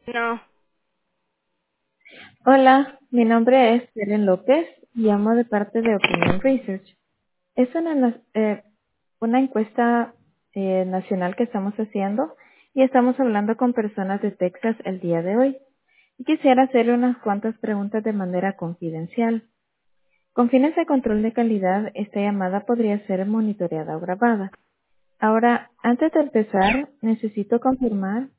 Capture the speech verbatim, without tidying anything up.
No. Hola, mi nombre es Helen López y llamo de parte de Opinion Research. Es una, na- eh, una encuesta eh, nacional que estamos haciendo y estamos hablando con personas de Texas el día de hoy. Y quisiera hacerle unas cuantas preguntas de manera confidencial. Con fines de control de calidad, esta llamada podría ser monitoreada o grabada. Ahora, antes de empezar, necesito confirmar